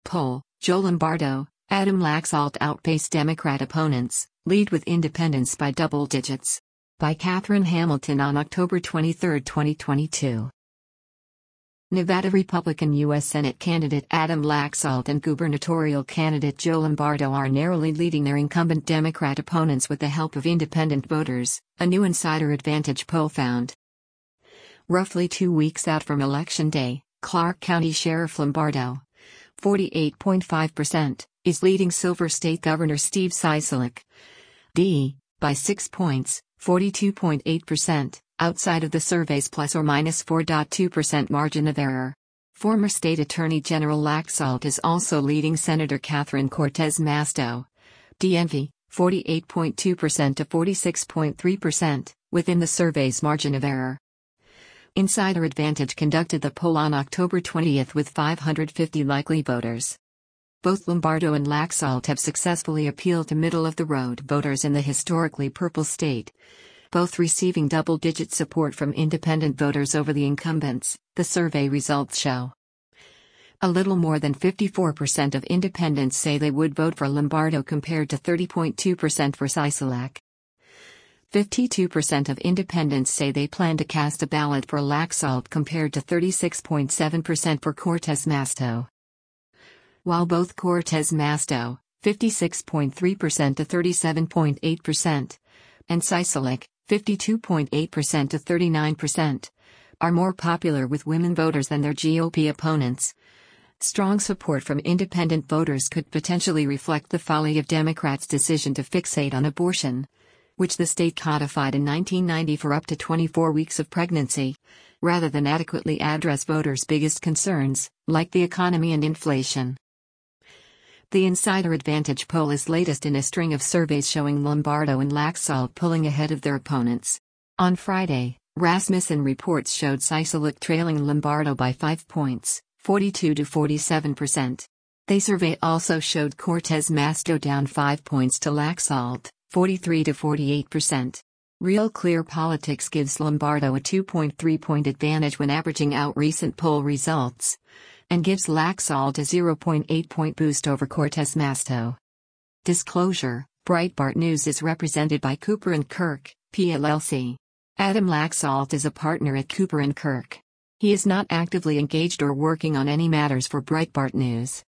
poll, Joe Lombardo, Adam Laxalt outpaced Democrat opponents, lead with independents by double digits. By Catherine Hamilton on October 23, 2022. Nevada Republican U.S. Senate candidate Adam Laxalt and gubernatorial candidate Joe Lombardo are narrowly leading their incumbent Democrat opponents with the help of independent voters, a new Insider Advantage poll found. Roughly 2 weeks out from Election Day, Clark County Sheriff Lombardo, 48.5%, is leading Silver State Governor Steve Sisolak, D., by 6 points, 42.8%, outside of the survey's plus or minus 4.2% margin of error. Former State Attorney General Laxalt is also leading Senator Catherine Cortez Masto, DMV, 48.2% to 46.3%, within the survey's margin of error. Insider Advantage conducted the poll on October 20 with 550 likely voters. Both Lombardo and Laxalt have successfully appealed to middle-of-the-road voters in the historically purple state, both receiving double-digit support from independent voters over the incumbents, the survey results show. A little more than 54% of independents say they would vote for Lombardo compared to 30.2% for Sisolak. 52% of independents say they plan to cast a ballot for Laxalt compared to 36.7% for Cortez Masto. While both Cortez Masto, 56.3% to 37.8%, and Sisolak, 52.8% to 39%, are more popular with women voters than their GOP opponents. Strong support from independent voters could potentially reflect the folly of Democrats' decision to fixate on abortion, which the state codified in 1990 for up to 24 weeks of pregnancy, rather than adequately address voters' biggest concerns, like the economy and inflation. The Insider Advantage poll is latest in a string of surveys showing Lombardo and Laxalt pulling ahead of their opponents. On Friday, Rasmussen reports showed Sisolak trailing Lombardo by 5 points, 42 to 47%. They survey also showed Cortez Masto down 5 points to Laxalt, 43 to 48%. Real Clear Politics gives Lombardo a 2.3-point advantage when averaging out recent poll results, and gives Laxalt a 0.8-point boost over Cortez Masto. Disclosure: Breitbart News is represented by Cooper & Kirk, PLLC. Adam Laxalt is a partner at Cooper & Kirk. He is not actively engaged or working on any matters for Breitbart News.